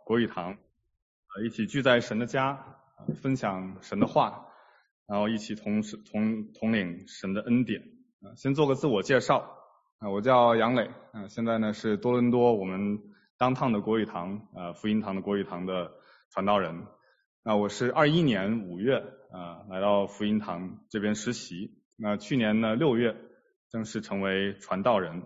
国语堂，一起聚在神的家，分享神的话，然后一起统领神的恩典。先做个自我介绍，我叫杨磊，现在呢是多伦多我们downtown的国语堂福音堂的国语堂的传道人。我是21年5月来到福音堂这边实习，去年呢6月正式成为传道人。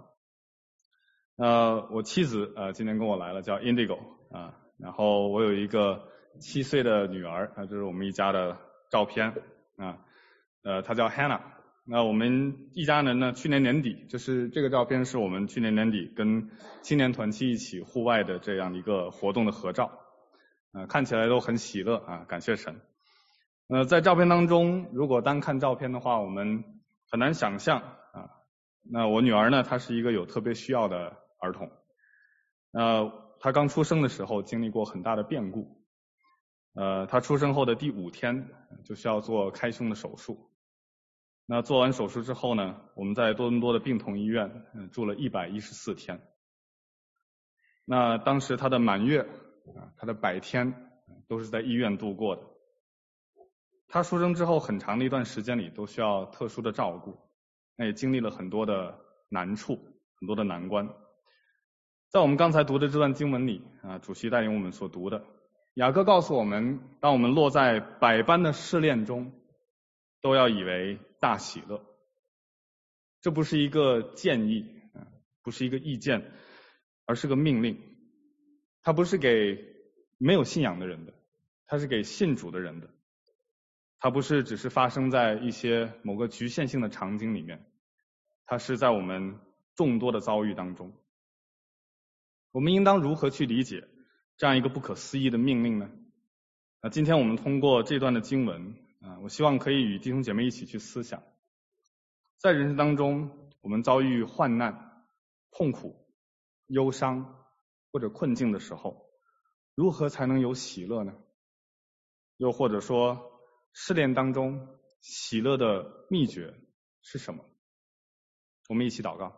我妻子今天跟我来了，叫 Indigo 然后我有一个7岁的女儿，这是我们一家的照片她叫 Hannah。那我们一家人呢，去年年底，就是这个照片是我们去年年底跟青年团契一起户外的这样一个活动的合照，看起来都很喜乐感谢神。在照片当中，如果单看照片的话，我们很难想象那我女儿呢，她是一个有特别需要的儿童。她刚出生的时候经历过很大的变故。她出生后的第5天就需要做开胸的手术。那做完手术之后呢，我们在多伦多的病童医院住了114天。那当时她的满月她的100天都是在医院度过的。她出生之后很长的一段时间里都需要特殊的照顾，那也经历了很多的难处，很多的难关。在我们刚才读的这段经文里主席带领我们所读的，雅各告诉我们，当我们落在百般的试炼中，都要以为大喜乐。这不是一个建议，不是一个意见，而是个命令。它不是给没有信仰的人的，它是给信主的人的。它不是只是发生在一些某个局限性的场景里面，它是在我们众多的遭遇当中。我们应当如何去理解这样一个不可思议的命令呢？今天我们通过这段的经文我希望可以与弟兄姐妹一起去思想，在人生当中我们遭遇患难、痛苦、忧伤或者困境的时候，如何才能有喜乐呢？又或者说试炼当中喜乐的秘诀是什么？我们一起祷告。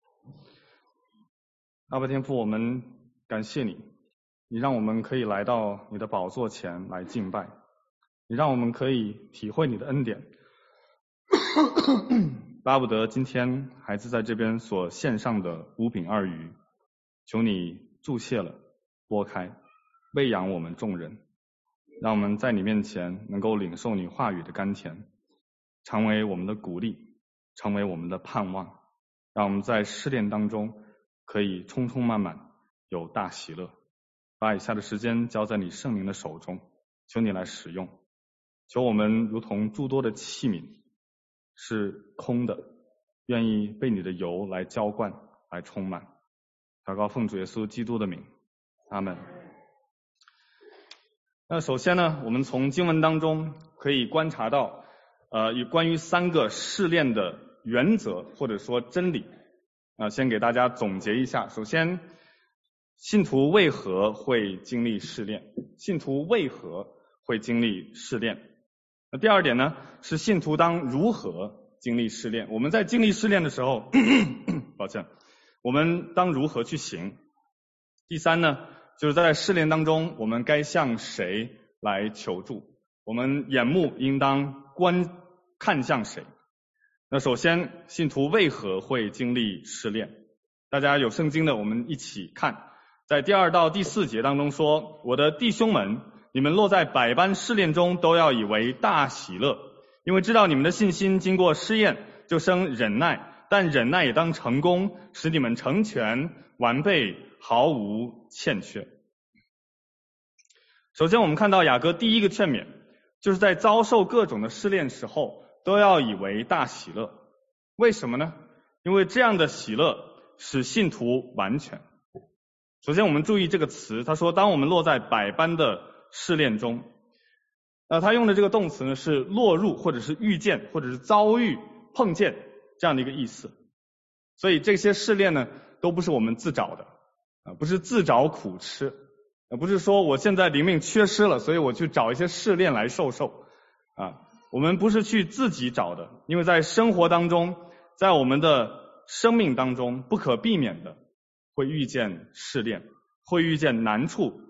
阿爸天父，我们感谢你，你让我们可以来到你的宝座前来敬拜，你让我们可以体会你的恩典。巴不得今天孩子在这边所献上的5饼2鱼，求你注谢了，拨开，喂养我们众人，让我们在你面前能够领受你话语的甘甜，成为我们的鼓励，成为我们的盼望，让我们在试炼当中可以充充满满有大喜乐。把以下的时间交在你圣灵的手中，求你来使用，求我们如同诸多的器皿是空的，愿意被你的油来浇灌，来充满。祷告奉主耶稣基督的名，阿们。那首先呢，我们从经文当中可以观察到有关于3个试炼的原则或者说真理先给大家总结一下。首先，信徒为何会经历试炼？信徒为何会经历试炼？那第二点呢，是信徒当如何经历试炼？我们在经历试炼的时候抱歉，我们当如何去行？第三呢，就是在试炼当中我们该向谁来求助？我们眼目应当看向谁？那首先，信徒为何会经历试炼？大家有圣经的，我们一起看。在第2到第4节当中说，我的弟兄们，你们落在百般试炼中，都要以为大喜乐，因为知道你们的信心经过试验，就生忍耐，但忍耐也当成功，使你们成全完备，毫无欠缺。首先我们看到雅各第一个劝勉，就是在遭受各种的试炼时候都要以为大喜乐。为什么呢？因为这样的喜乐使信徒完全。首先我们注意这个词，他说当我们落在百般的试炼中，他用的这个动词呢是落入或者是遇见或者是遭遇碰见这样的一个意思。所以这些试炼呢都不是我们自找的不是自找苦吃，不是说我现在灵命缺失了，所以我去找一些试炼来受我们不是去自己找的，因为在生活当中，在我们的生命当中不可避免的会遇见试炼，会遇见难处，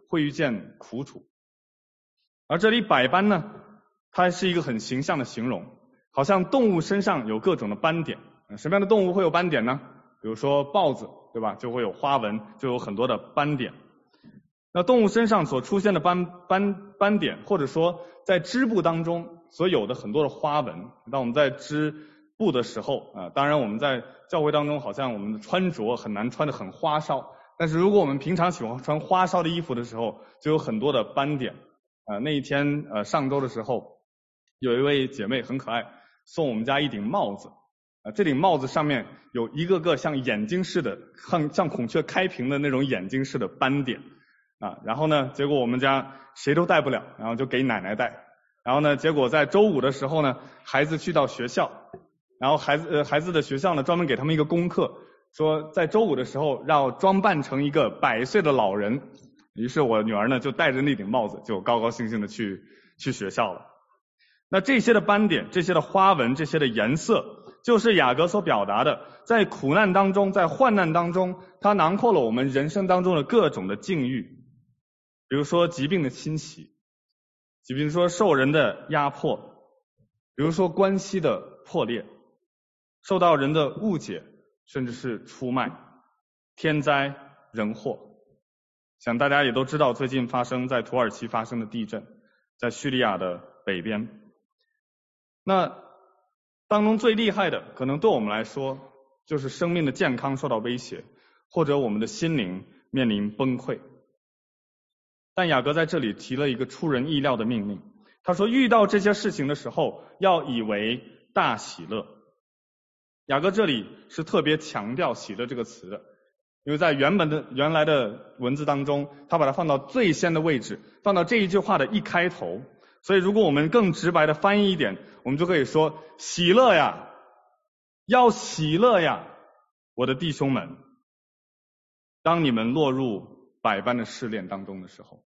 会遇见苦楚。而这里百般呢，它是一个很形象的形容，好像动物身上有各种的斑点。什么样的动物会有斑点呢？比如说豹子，对吧？就会有花纹，就有很多的斑点。那动物身上所出现的斑点，或者说在织布当中所有的很多的花纹，当我们在织布的时候当然我们在教会当中好像我们的穿着很难穿得很花哨，但是如果我们平常喜欢穿花哨的衣服的时候，就有很多的斑点。那一天上周的时候，有一位姐妹很可爱，送我们家一顶帽子。这顶帽子上面有一个个像眼睛似的，像孔雀开屏的那种眼睛似的斑点。然后呢，结果我们家谁都戴不了，然后就给奶奶戴。然后呢，结果在周五的时候呢，孩子去到学校，然后孩子的学校呢专门给他们一个功课，说在周五的时候要装扮成一个100岁的老人。于是我女儿呢就戴着那顶帽子，就高高兴兴的去学校了。那这些的斑点，这些的花纹，这些的颜色，就是雅各所表达的，在苦难当中，在患难当中，它囊括了我们人生当中的各种的境遇。比如说疾病的侵袭，比如说受人的压迫，比如说关系的破裂，受到人的误解，甚至是出卖，天灾人祸。想大家也都知道，最近在土耳其发生的地震，在叙利亚的北边。那当中最厉害的，可能对我们来说，就是生命的健康受到威胁，或者我们的心灵面临崩溃。但雅各在这里提了一个出人意料的命令，他说遇到这些事情的时候，要以为大喜乐。雅各这里是特别强调喜乐这个词的，因为在原来的文字当中，他把它放到最先的位置，放到这一句话的一开头。所以如果我们更直白的翻译一点，我们就可以说喜乐呀，要喜乐呀，我的弟兄们，当你们落入百般的试炼当中的时候。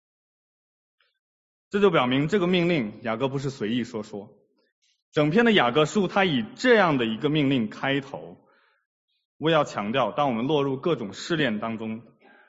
这就表明这个命令雅各不是随意说。整篇的雅各书他以这样的一个命令开头，我要强调，当我们落入各种试炼当中，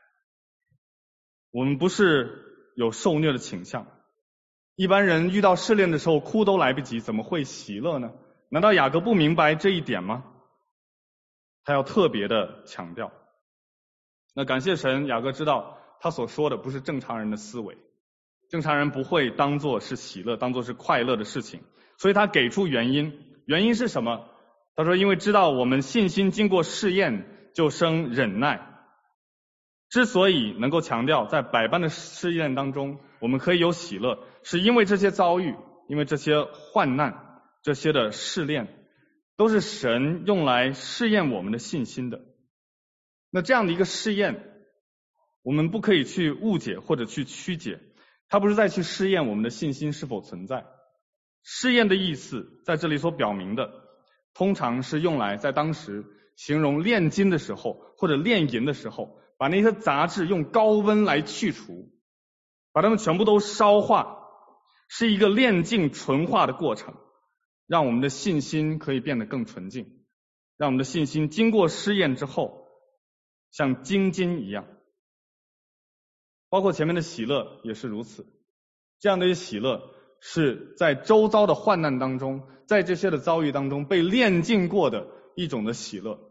我们不是有受虐的倾向。一般人遇到试炼的时候哭都来不及，怎么会喜乐呢？难道雅各不明白这一点吗？他要特别的强调。那感谢神，雅各知道他所说的不是正常人的思维，正常人不会当作是喜乐，当作是快乐的事情，所以他给出原因。原因是什么？他说因为知道我们信心经过试验就生忍耐。之所以能够强调在百般的试验当中我们可以有喜乐，是因为这些遭遇，因为这些患难，这些的试炼，都是神用来试验我们的信心的。那这样的一个试验，我们不可以去误解或者去曲解，它不是在去试验我们的信心是否存在。试验的意思在这里所表明的，通常是用来在当时形容炼金的时候或者炼银的时候，把那些杂质用高温来去除，把它们全部都烧化，是一个炼净纯化的过程，让我们的信心可以变得更纯净，让我们的信心经过试验之后像精金一样。包括前面的喜乐也是如此，这样的喜乐是在周遭的患难当中，在这些的遭遇当中被炼净过的一种的喜乐。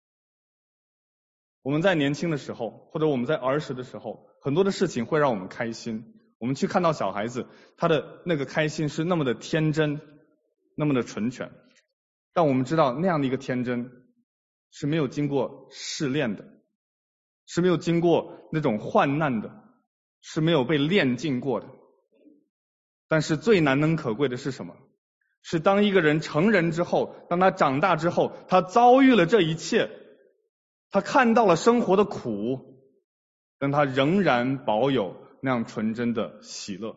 我们在年轻的时候，或者我们在儿时的时候，很多的事情会让我们开心。我们去看到小孩子，他的那个开心是那么的天真，那么的纯全。但我们知道那样的一个天真是没有经过试炼的，是没有经过那种患难的，是没有被炼净过的。但是最难能可贵的是什么？是当一个人成人之后，当他长大之后，他遭遇了这一切，他看到了生活的苦，但他仍然保有那样纯真的喜乐。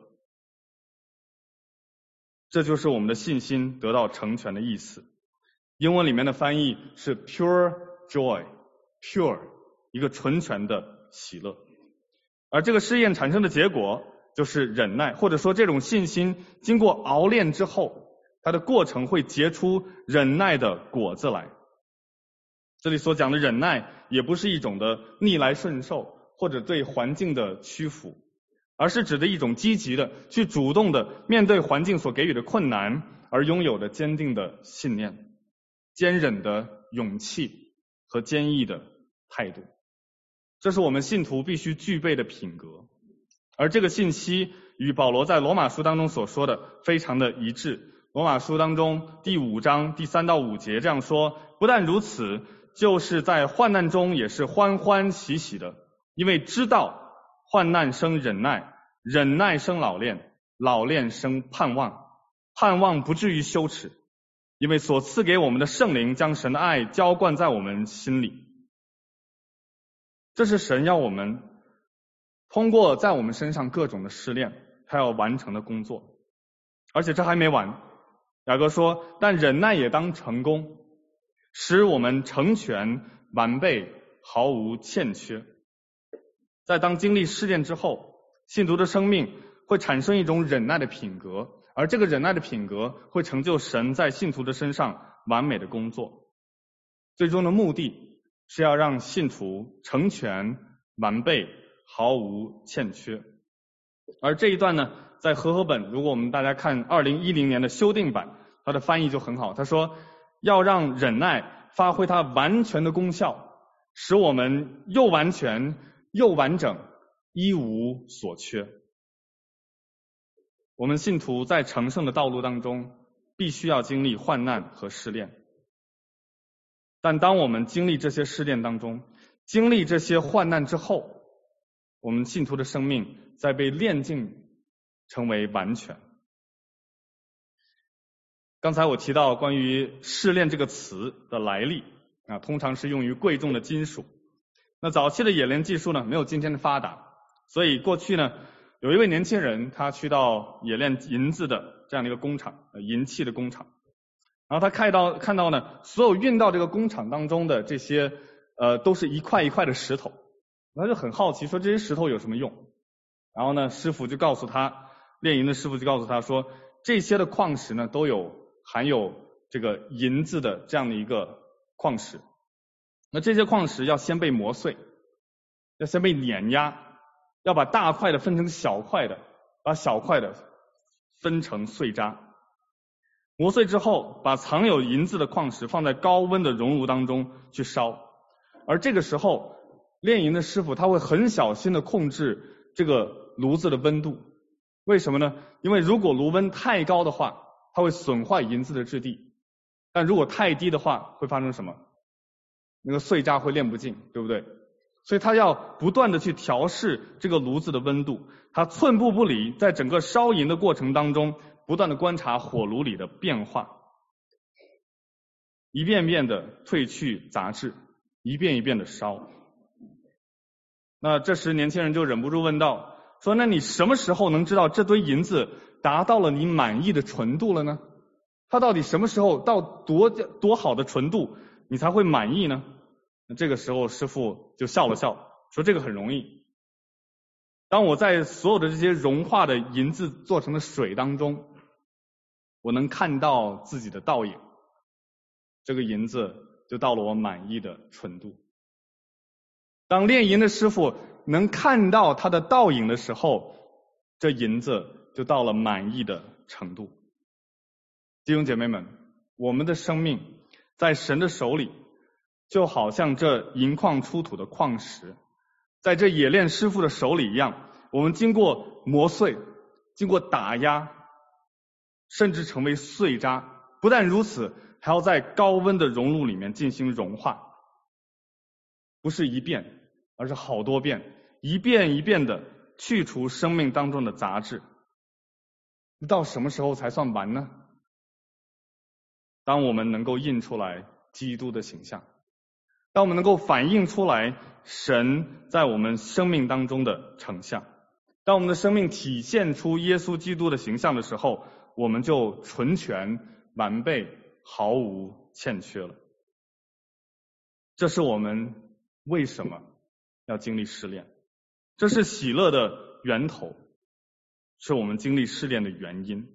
这就是我们的信心得到成全的意思。英文里面的翻译是 pure joy， pure， 一个纯全的喜乐。而这个试验产生的结果就是忍耐，或者说这种信心经过熬炼之后，它的过程会结出忍耐的果子来。这里所讲的忍耐也不是一种的逆来顺受， 或者对环境的屈服，而是指的一种积极的去主动的面对环境所给予的困难而拥有的坚定的信念、坚忍的勇气和坚毅的态度。这是我们信徒必须具备的品格，而这个信息与保罗在罗马书当中所说的非常的一致。罗马书当中第5章第3到5节这样说，不但如此，就是在患难中也是欢欢喜喜的，因为知道患难生忍耐，忍耐生老练，老练生盼望，盼望不至于羞耻，因为所赐给我们的圣灵将神的爱浇灌在我们心里。这是神要我们通过在我们身上各种的试炼，他要完成的工作。而且这还没完，雅各说，但忍耐也当成功，使我们成全完备，毫无欠缺。在当经历试炼之后，信徒的生命会产生一种忍耐的品格，而这个忍耐的品格会成就神在信徒的身上完美的工作。最终的目的是要让信徒成全完备，毫无欠缺。而这一段呢，在和合本，如果我们大家看2010年的修订版，它的翻译就很好，他说要让忍耐发挥它完全的功效，使我们又完全又完整，一无所缺。我们信徒在成圣的道路当中必须要经历患难和试炼，但当我们经历这些试炼当中，经历这些患难之后，我们信徒的生命在被炼净成为完全。刚才我提到关于试炼这个词的来历通常是用于贵重的金属。那早期的冶炼技术呢，没有今天的发达，所以过去呢，有一位年轻人，他去到冶炼银子的这样的一个工厂，银器的工厂，然后他看到呢，所有运到这个工厂当中的这些都是一块一块的石头，他就很好奇，说这些石头有什么用？然后呢，师傅就告诉他，炼银的师傅就告诉他说，这些的矿石呢，都含有这个银子的这样的一个矿石。那这些矿石要先被磨碎，要先被碾压，要把大块的分成小块的，把小块的分成碎渣。磨碎之后，把藏有银子的矿石放在高温的熔炉当中去烧。而这个时候，炼银的师傅他会很小心的控制这个炉子的温度。为什么呢？因为如果炉温太高的话，它会损坏银子的质地，但如果太低的话，会发生什么？那个碎渣会炼不尽，对不对？所以他要不断的去调试这个炉子的温度，他寸步不离，在整个烧银的过程当中，不断的观察火炉里的变化，一遍遍的褪去杂质，一遍一遍的烧。那这时年轻人就忍不住问道，说那你什么时候能知道这堆银子达到了你满意的纯度了呢？它到底什么时候到多好的纯度你才会满意呢？那这个时候师傅就笑了笑，说这个很容易。当我在所有的这些融化的银子做成的水当中，我能看到自己的倒影，这个银子就到了我满意的纯度。当炼银的师傅能看到他的倒影的时候，这银子就到了满意的程度。弟兄姐妹们，我们的生命在神的手里，就好像这银矿出土的矿石，在这冶炼师傅的手里一样，我们经过磨碎，经过打压，甚至成为碎渣。不但如此，还要在高温的熔炉里面进行融化，不是一遍，而是好多遍，一遍一遍的去除生命当中的杂质。到什么时候才算完呢？当我们能够印出来基督的形象，当我们能够反映出来神在我们生命当中的成像，当我们的生命体现出耶稣基督的形象的时候，我们就纯全完备，毫无欠缺了。这是我们为什么要经历试炼，这是喜乐的源头，是我们经历试炼的原因。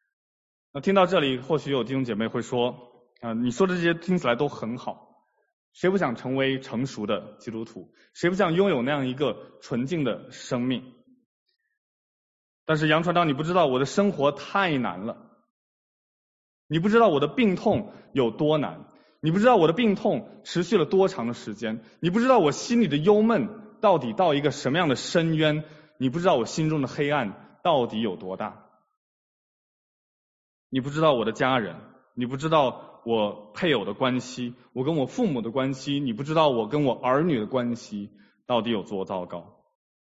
那听到这里，或许有弟兄姐妹会说你说的这些听起来都很好， 谁不想成为成熟的基督徒？谁不想拥有那样一个纯净的生命？但是杨传道，你不知道我的生活太难了，你不知道我的病痛有多难，你不知道我的病痛持续了多长的时间，你不知道我心里的忧闷到底到一个什么样的深渊，你不知道我心中的黑暗到底有多大，你不知道我的家人，你不知道我配偶的关系，我跟我父母的关系，你不知道我跟我儿女的关系到底有多糟糕。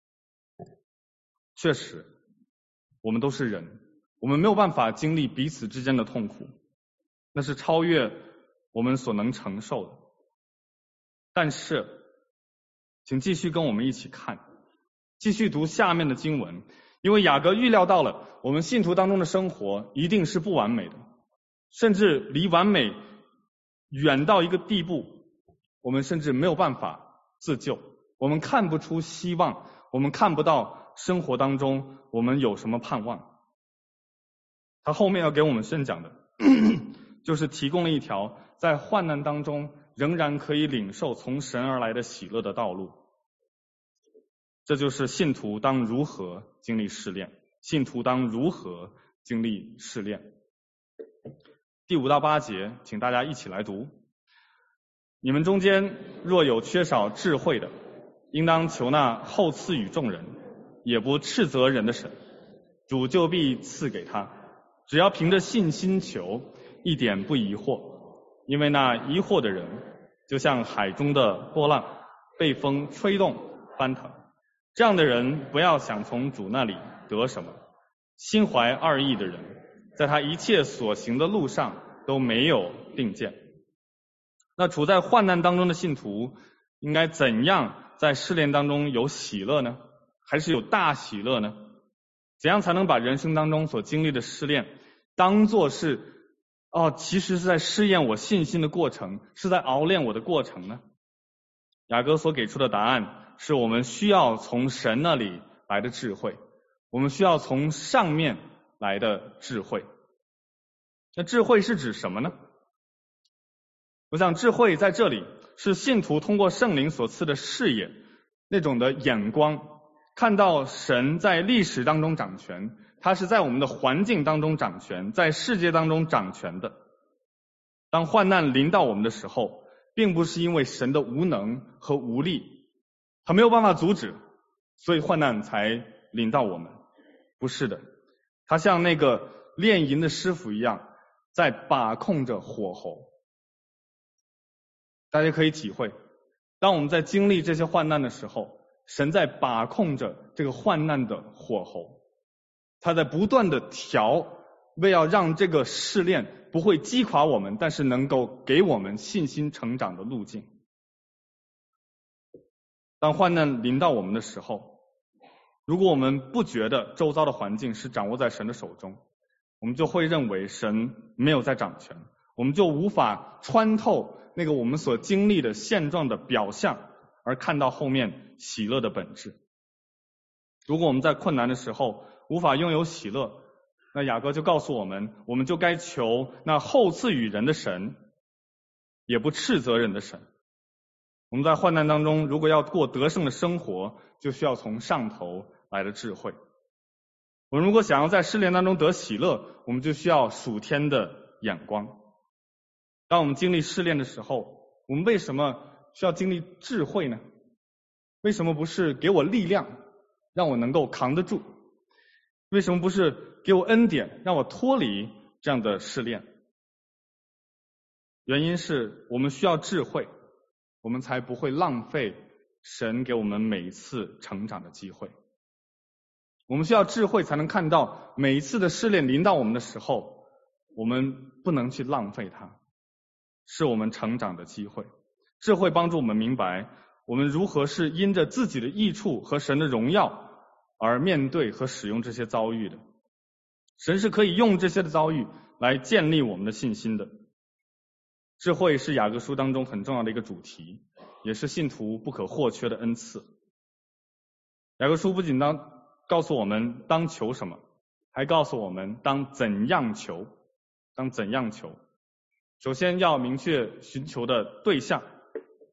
确实，我们都是人，我们没有办法经历彼此之间的痛苦，那是超越我们所能承受的。但是请继续跟我们一起看，继续读下面的经文，因为雅各预料到了我们信徒当中的生活一定是不完美的，甚至离完美远到一个地步，我们甚至没有办法自救，我们看不出希望，我们看不到生活当中我们有什么盼望。他后面要给我们宣讲的就是提供了一条在患难当中仍然可以领受从神而来的喜乐的道路。这就是信徒当如何经历试炼，信徒当如何经历试炼。第5到8节，请大家一起来读。你们中间若有缺少智慧的，应当求那厚赐予众人，也不斥责人的神，主就必赐给他。只要凭着信心求，一点不疑惑，因为那疑惑的人就像海中的波浪，被风吹动翻腾。这样的人不要想从主那里得什么。心怀二意的人，在他一切所行的路上都没有定见。那处在患难当中的信徒应该怎样在试炼当中有喜乐呢？还是有大喜乐呢？怎样才能把人生当中所经历的试炼当作是其实是在试验我信心的过程，是在熬炼我的过程呢？雅各所给出的答案是我们需要从神那里来的智慧，我们需要从上面来的智慧。那智慧是指什么呢？我想智慧在这里是信徒通过圣灵所赐的视野，那种的眼光，看到神在历史当中掌权，他是在我们的环境当中掌权，在世界当中掌权的。当患难临到我们的时候，并不是因为神的无能和无力，他没有办法阻止，所以患难才临到我们。不是的，他像那个炼银的师傅一样，在把控着火候。大家可以体会，当我们在经历这些患难的时候，神在把控着这个患难的火候，他在不断的调，为要让这个试炼不会击垮我们，但是能够给我们信心成长的路径。当患难临到我们的时候，如果我们不觉得周遭的环境是掌握在神的手中，我们就会认为神没有在掌权，我们就无法穿透那个我们所经历的现状的表象，而看到后面喜乐的本质。如果我们在困难的时候无法拥有喜乐，那雅各就告诉我们，我们就该求那厚赐予人的神，也不斥责人的神。我们在患难当中，如果要过得胜的生活，就需要从上头来的智慧。我们如果想要在试炼当中得喜乐，我们就需要属天的眼光。当我们经历试炼的时候，我们为什么需要经历智慧呢？为什么不是给我力量，让我能够扛得住？为什么不是给我恩典，让我脱离这样的试炼？原因是我们需要智慧，我们才不会浪费神给我们每一次成长的机会。我们需要智慧，才能看到每一次的试炼临到我们的时候，我们不能去浪费它，是我们成长的机会。智慧帮助我们明白，我们如何是因着自己的益处和神的荣耀而面对和使用这些遭遇的。神是可以用这些的遭遇来建立我们的信心的。智慧是雅各书当中很重要的一个主题，也是信徒不可或缺的恩赐。雅各书不仅告诉我们当求什么，还告诉我们当怎样求。当怎样求，首先要明确寻求的对象，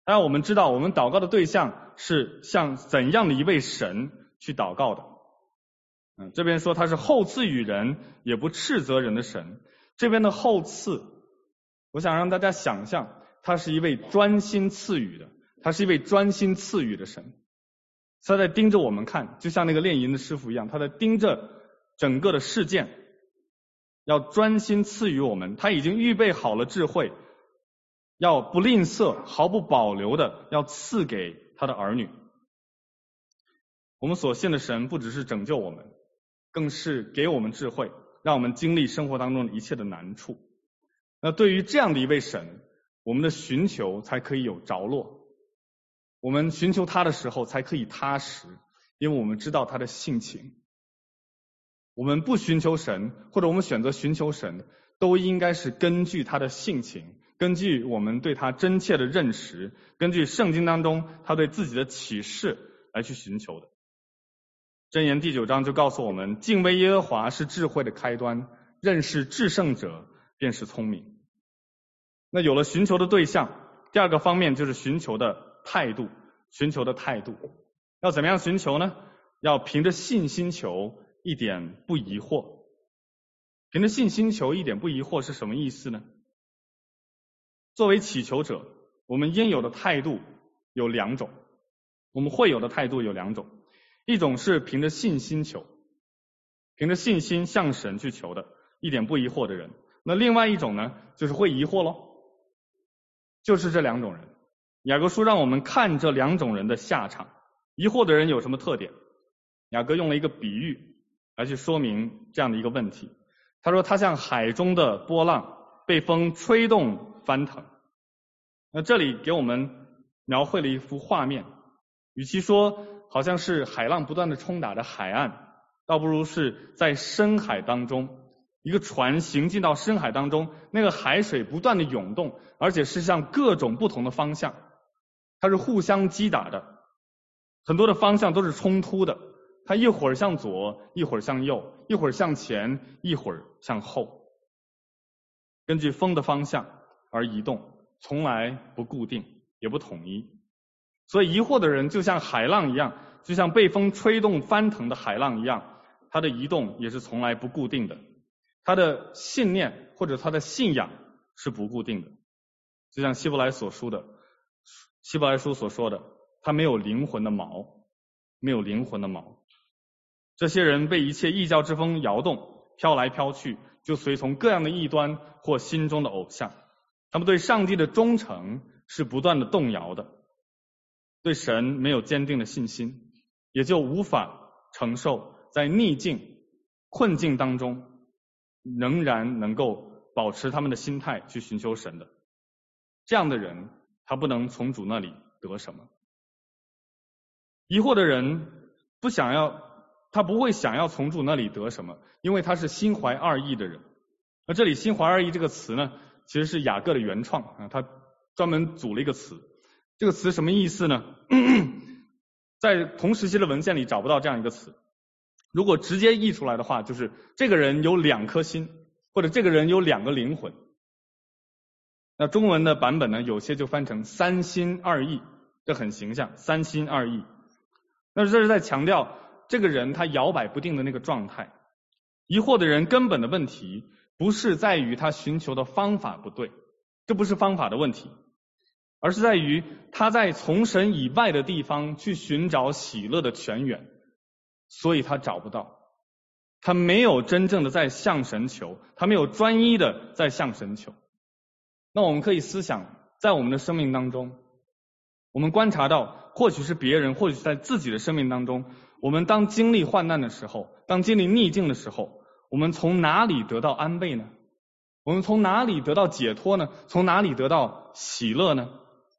当然我们知道我们祷告的对象是向怎样的一位神去祷告的。这边说他是厚赐与人也不斥责人的神，这边的厚赐我想让大家想象他是一位专心赐予的，他是一位专心赐予的神，他在盯着我们看，就像那个炼银的师傅一样，他在盯着整个的事件，要专心赐予我们，他已经预备好了智慧，要不吝啬毫不保留的要赐给他的儿女。我们所信的神不只是拯救我们，更是给我们智慧，让我们经历生活当中的一切的难处。那对于这样的一位神，我们的寻求才可以有着落，我们寻求他的时候才可以踏实，因为我们知道他的性情。我们不寻求神，或者我们选择寻求神，都应该是根据他的性情，根据我们对他真切的认识，根据圣经当中他对自己的启示来去寻求的。箴言第9章就告诉我们，敬畏耶和华是智慧的开端，认识至圣者便是聪明。那有了寻求的对象，第二个方面就是寻求的态度。寻求的态度要怎么样寻求呢？要凭着信心求，一点不疑惑。凭着信心求，一点不疑惑是什么意思呢？作为祈求者，我们应有的态度有两种，我们会有的态度有两种。一种是凭着信心求，凭着信心向神去求的，一点不疑惑的人。那另外一种呢，就是会疑惑咯，就是这两种人。雅各书让我们看这两种人的下场。疑惑的人有什么特点？雅各用了一个比喻来去说明这样的一个问题。他说他像海中的波浪，被风吹动翻腾。那这里给我们描绘了一幅画面，与其说好像是海浪不断的冲打着海岸，倒不如是在深海当中，一个船行进到深海当中，那个海水不断的涌动，而且是向各种不同的方向，它是互相击打的，很多的方向都是冲突的，它一会儿向左，一会儿向右，一会儿向前，一会儿向后，根据风的方向而移动，从来不固定也不统一。所以疑惑的人就像海浪一样，就像被风吹动翻腾的海浪一样，他的移动也是从来不固定的，他的信念或者他的信仰是不固定的。就像希伯来书所说的，他没有灵魂的锚，没有灵魂的锚。这些人被一切异教之风摇动，飘来飘去，就随从各样的异端或心中的偶像。他们对上帝的忠诚是不断的动摇的，对神没有坚定的信心，也就无法承受在逆境困境当中仍然能够保持他们的心态去寻求神的。这样的人他不能从主那里得什么。疑惑的人他不会想要从主那里得什么，因为他是心怀二意的人。那这里心怀二意这个词呢，其实是雅各的原创啊，他专门组了一个词。这个词什么意思呢？在同时期的文献里找不到这样一个词。如果直接译出来的话，就是这个人有两颗心，或者这个人有两个灵魂。那中文的版本呢，有些就翻成三心二意，这很形象，三心二意。那这是在强调这个人他摇摆不定的那个状态。疑惑的人根本的问题不是在于他寻求的方法不对，这不是方法的问题，而是在于他在从神以外的地方去寻找喜乐的泉源，所以他找不到。他没有真正的在向神求，他没有专一的在向神求。那我们可以思想，在我们的生命当中，我们观察到，或许是别人，或许是在自己的生命当中，我们当经历患难的时候，当经历逆境的时候，我们从哪里得到安慰呢？我们从哪里得到解脱呢？从哪里得到喜乐呢？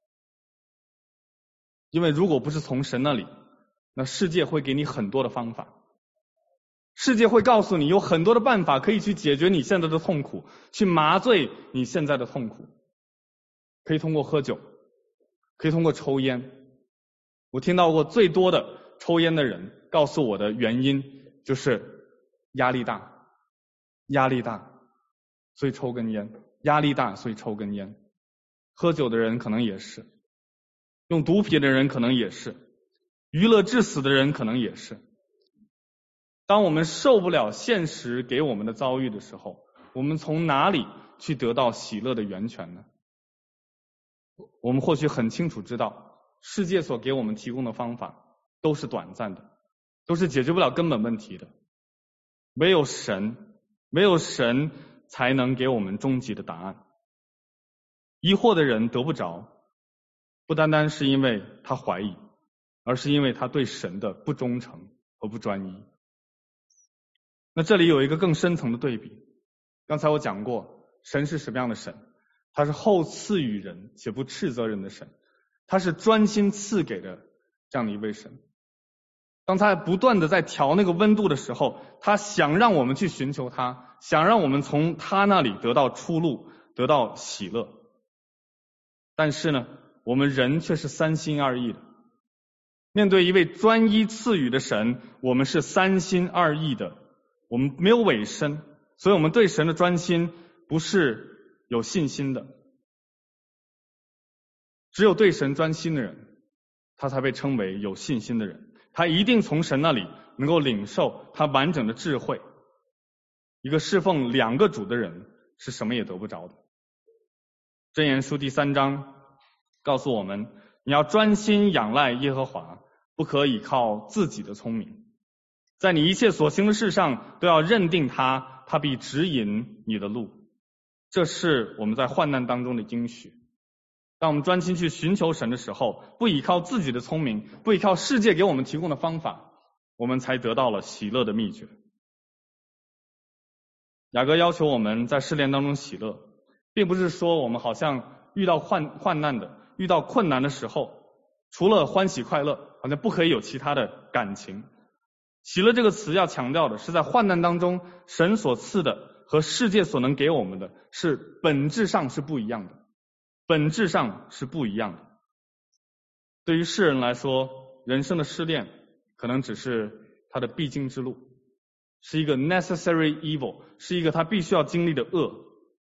因为如果不是从神那里，那世界会给你很多的方法，世界会告诉你有很多的办法可以去解决你现在的痛苦，去麻醉你现在的痛苦，可以通过喝酒，可以通过抽烟。我听到过最多的抽烟的人告诉我的原因就是压力大，压力大所以抽根烟，压力大所以抽根烟。喝酒的人可能也是， 用毒品的人可能也是，娱乐致死的人可能也是。当我们受不了现实给我们的遭遇的时候，我们从哪里去得到喜乐的源泉呢？我们或许很清楚知道，世界所给我们提供的方法都是短暂的，都是解决不了根本问题的。唯有神才能给我们终极的答案。疑惑的人得不着，不单单是因为他怀疑，而是因为他对神的不忠诚和不专一。那这里有一个更深层的对比，刚才我讲过，神是什么样的神？他是厚赐予人且不斥责人的神，他是专心赐给的这样的一位神。当他不断的在调那个温度的时候，他想让我们去寻求他，想让我们从他那里得到出路，得到喜乐。但是呢，我们人却是三心二意的。面对一位专一赐予的神，我们是三心二意的，我们没有委身，所以我们对神的专心不是有信心的。只有对神专心的人，他才被称为有信心的人，他一定从神那里能够领受他完整的智慧。一个侍奉两个主的人是什么也得不着的。箴言书第3章告诉我们，你要专心仰赖耶和华，不可倚靠自己的聪明，在你一切所行的事上都要认定他，他必指引你的路。这是我们在患难当中的应许。当我们专心去寻求神的时候，不依靠自己的聪明，不依靠世界给我们提供的方法，我们才得到了喜乐的秘诀。雅各要求我们在试炼当中喜乐，并不是说我们好像遇到患难的、遇到困难的时候，除了欢喜快乐，好像不可以有其他的感情。喜乐这个词要强调的是，在患难当中，神所赐的和世界所能给我们的是本质上是不一样的，本质上是不一样的。对于世人来说，人生的试炼可能只是他的必经之路，是一个 necessary evil， 是一个他必须要经历的恶。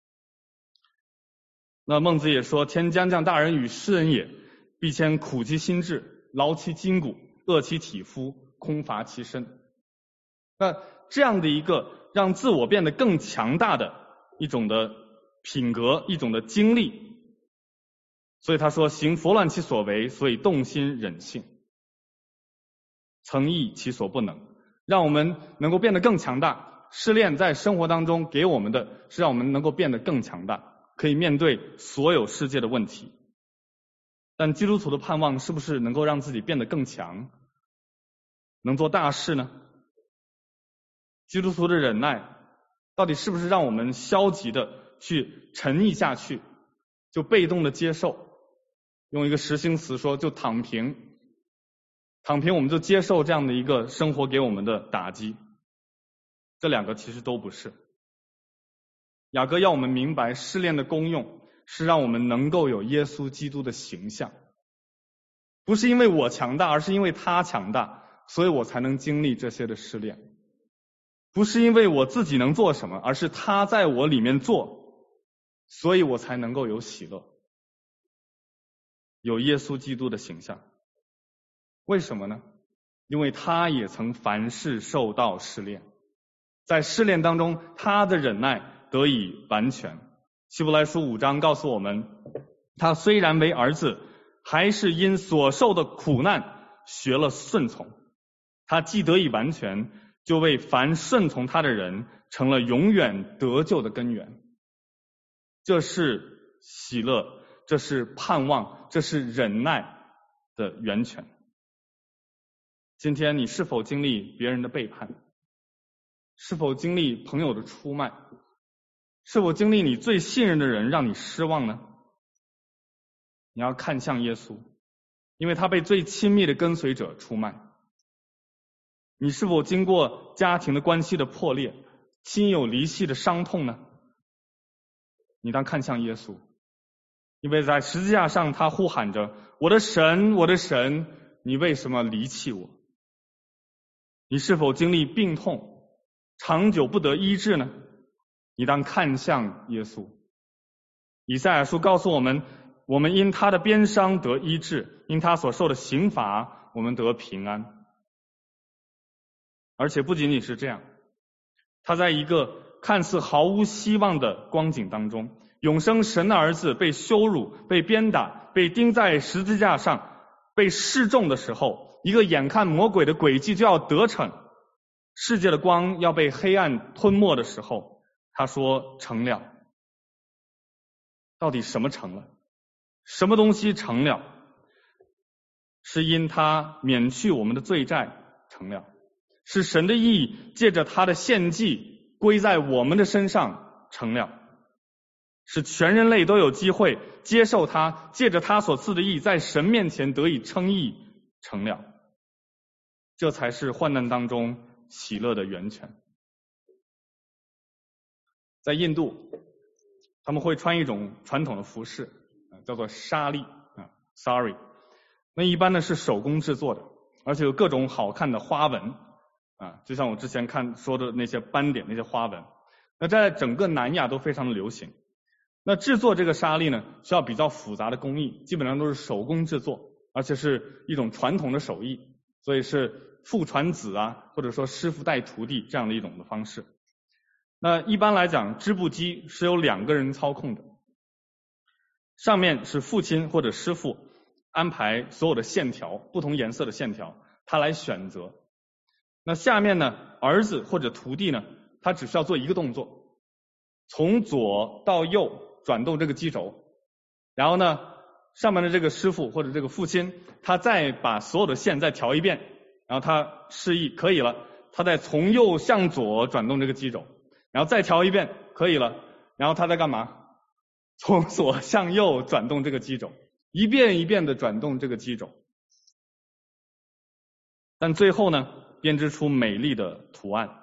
那孟子也说，天将降大任于世人也，必先苦其心志，劳其筋骨，饿其体肤，空乏其身。那这样的一个让自我变得更强大的一种的品格，一种的经历。所以他说，行拂乱其所为，所以动心忍性，曾益其所不能，让我们能够变得更强大。试炼在生活当中给我们的是让我们能够变得更强大，可以面对所有世界的问题。但基督徒的盼望是不是能够让自己变得更强，能做大事呢？基督徒的忍耐到底是不是让我们消极的去沉溺下去，就被动的接受，用一个实心词说就躺平，我们就接受这样的一个生活给我们的打击？这两个其实都不是。雅各要我们明白，试炼的功用是让我们能够有耶稣基督的形象，不是因为我强大，而是因为他强大，所以我才能经历这些的试炼。不是因为我自己能做什么，而是他在我里面做，所以我才能够有喜乐，有耶稣基督的形象。为什么呢？因为他也曾凡事受到试炼，在试炼当中他的忍耐得以完全。希伯来书5章告诉我们，他虽然为儿子，还是因所受的苦难学了顺从，他既得以完全，就为凡顺从他的人成了永远得救的根源。这是喜乐，这是盼望，这是忍耐的源泉。今天你是否经历别人的背叛？是否经历朋友的出卖？是否经历你最信任的人让你失望呢？你要看向耶稣，因为他被最亲密的跟随者出卖。你是否经过家庭的关系的破裂，亲友离弃的伤痛呢？你当看向耶稣，因为在十字架上他呼喊着，我的神，我的神，你为什么离弃我？你是否经历病痛，长久不得医治呢？你当看向耶稣。以赛亚书告诉我们， 我们因他的鞭伤得医治，因他所受的刑罚，我们得平安。而且不仅仅是这样，他在一个看似毫无希望的光景当中，永生神的儿子被羞辱、被鞭打、被钉在十字架上、被示众的时候，一个眼看魔鬼的诡计就要得逞，世界的光要被黑暗吞没的时候，他说成了。到底什么成了？什么东西成了？是因他免去我们的罪债成了，是神的义借着他的献祭归在我们的身上成了，是全人类都有机会接受他，借着他所赐的义在神面前得以称义成了。这才是患难当中喜乐的源泉。在印度，他们会穿一种传统的服饰，叫做纱丽，sari。那一般呢是手工制作的，而且有各种好看的花纹，就像我之前说的那些斑点、那些花纹。那在整个南亚都非常的流行。那制作这个纱丽呢，需要比较复杂的工艺，基本上都是手工制作，而且是一种传统的手艺，所以是父传子或者说师傅带徒弟这样的一种的方式。那一般来讲，织布机是由2个人操控的，上面是父亲或者师傅安排所有的线条，不同颜色的线条，他来选择。那下面呢，儿子或者徒弟呢，他只需要做一个动作，从左到右转动这个机轴，然后呢，上面的这个师傅或者这个父亲，他再把所有的线再调一遍，然后他示意可以了，他再从右向左转动这个机轴，然后再调一遍，可以了，然后他在干嘛？从左向右转动这个机轴，一遍一遍的转动这个机轴，但最后呢，编织出美丽的图案。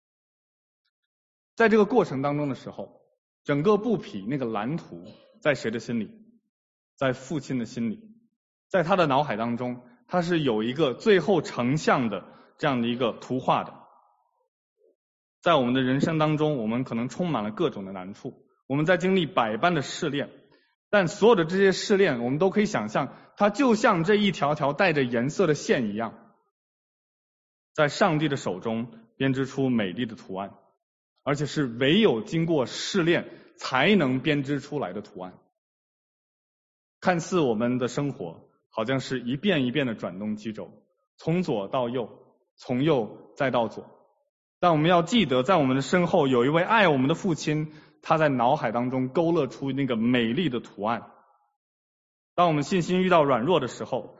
在这个过程当中的时候，整个布匹那个蓝图在谁的心里？在父亲的心里，在他的脑海当中，他是有一个最后成像的这样的一个图画的。在我们的人生当中，我们可能充满了各种的难处，我们在经历百般的试炼，但所有的这些试炼，我们都可以想象，它就像这一条条带着颜色的线一样，在上帝的手中编织出美丽的图案，而且是唯有经过试炼才能编织出来的图案。看似我们的生活好像是一遍一遍的转动机轴，从左到右，从右再到左，但我们要记得，在我们的身后有一位爱我们的父亲，他在脑海当中勾勒出那个美丽的图案。当我们信心遇到软弱的时候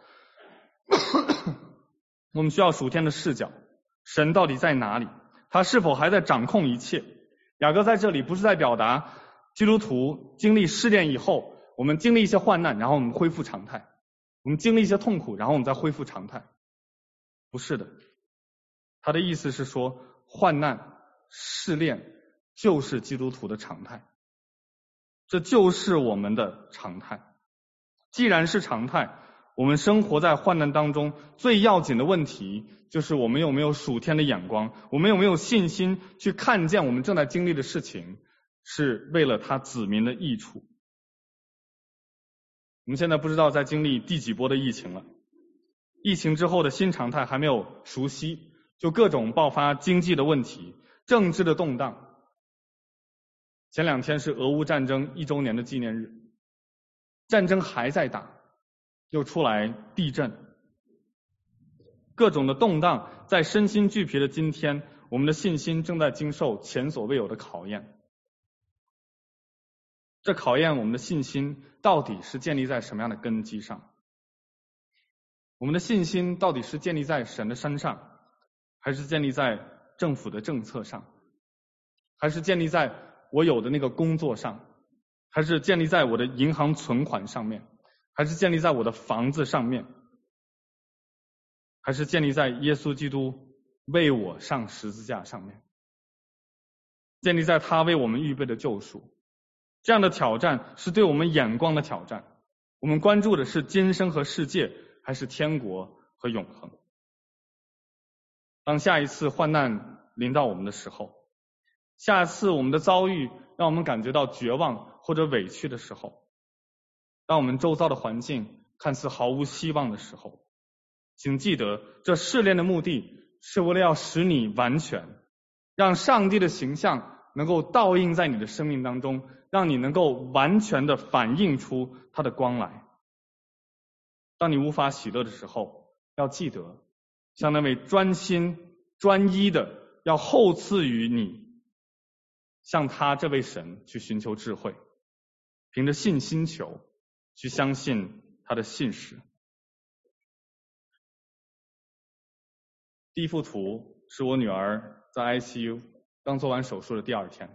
我们需要属天的视角，神到底在哪里？他是否还在掌控一切？雅各在这里不是在表达基督徒经历试炼以后，我们经历一些患难，然后我们恢复常态，我们经历一些痛苦，然后我们再恢复常态。不是的，他的意思是说，患难试炼就是基督徒的常态，这就是我们的常态。既然是常态，我们生活在患难当中，最要紧的问题就是我们有没有属天的眼光，我们有没有信心去看见我们正在经历的事情是为了他子民的益处。我们现在不知道在经历第几波的疫情了，疫情之后的新常态还没有熟悉，就各种爆发经济的问题，政治的动荡。前2天是俄乌战争1周年的纪念日，战争还在打，又出来地震，各种的动荡，在身心俱疲的今天，我们的信心正在经受前所未有的考验。这考验我们的信心到底是建立在什么样的根基上？我们的信心到底是建立在神的身上，还是建立在政府的政策上，还是建立在我有的那个工作上，还是建立在我的银行存款上面，还是建立在我的房子上面，还是建立在耶稣基督为我上十字架上面，建立在他为我们预备的救赎。这样的挑战是对我们眼光的挑战，我们关注的是今生和世界，还是天国和永恒？当下一次患难临到我们的时候，下一次我们的遭遇让我们感觉到绝望或者委屈的时候， 当我们周遭的环境看似毫无希望的时候，请记得，这试炼的目的是为了要使你完全，让上帝的形象能够倒映在你的生命当中，让你能够完全的反映出他的光来。当你无法喜乐的时候，要记得像那位专心专一的要厚赐于你，向他这位神去寻求智慧，凭着信心求，去相信他的信实。第一幅图是我女儿在 ICU 刚做完手术的第2天，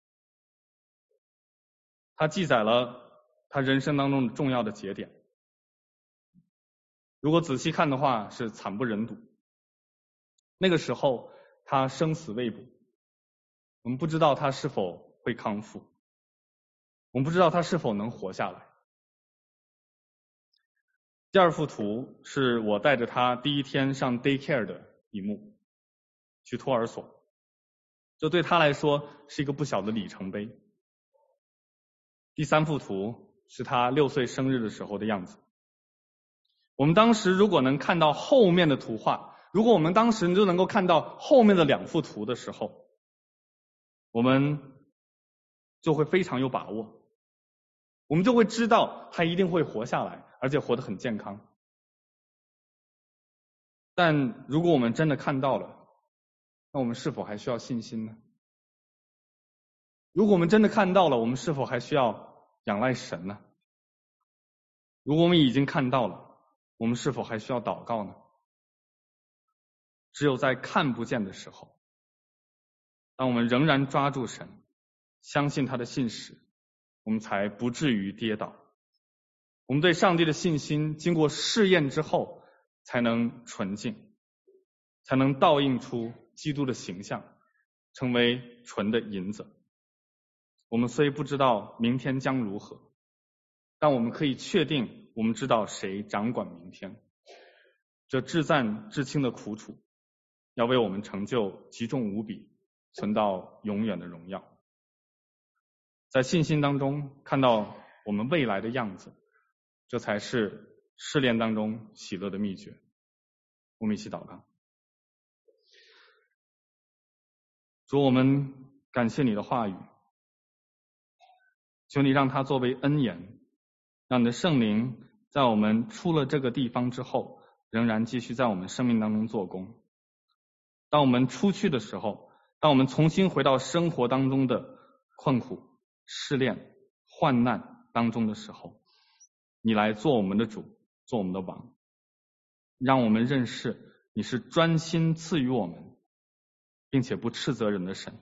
它记载了她人生当中重要的节点。如果仔细看的话，是惨不忍睹。那个时候她生死未卜，我们不知道她是否会康复，我们不知道她是否能活下来。第2幅图是我带着她第1天上 daycare 的一幕，去托儿所，这对她来说是一个不小的里程碑。第3幅图是她6岁生日的时候的样子。我们当时如果能看到后面的图画，如果我们当时就能够看到后面的2幅图的时候，我们就会非常有把握，我们就会知道她一定会活下来，而且活得很健康。但如果我们真的看到了，那我们是否还需要信心呢？如果我们真的看到了，我们是否还需要仰赖神呢？如果我们已经看到了，我们是否还需要祷告呢？只有在看不见的时候，当我们仍然抓住神，相信他的信实，我们才不至于跌倒。我们对上帝的信心经过试验之后才能纯净，才能倒映出基督的形象，成为纯的银子。我们虽不知道明天将如何，但我们可以确定，我们知道谁掌管明天。这至赞至轻的苦楚，要为我们成就极重无比，存到永远的荣耀。在信心当中看到我们未来的样子，这才是试炼当中喜乐的秘诀。我们一起祷告。主，我们感谢你的话语，求你让它作为恩言，让你的圣灵在我们出了这个地方之后，仍然继续在我们生命当中做工。当我们出去的时候，当我们重新回到生活当中的困苦、试炼、患难当中的时候，你来做我们的主，做我们的王，让我们认识你是专心赐予我们并且不斥责人的神，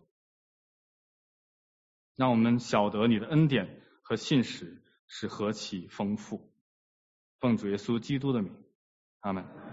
让我们晓得你的恩典和信实是何其丰富。奉主耶稣基督的名，阿们。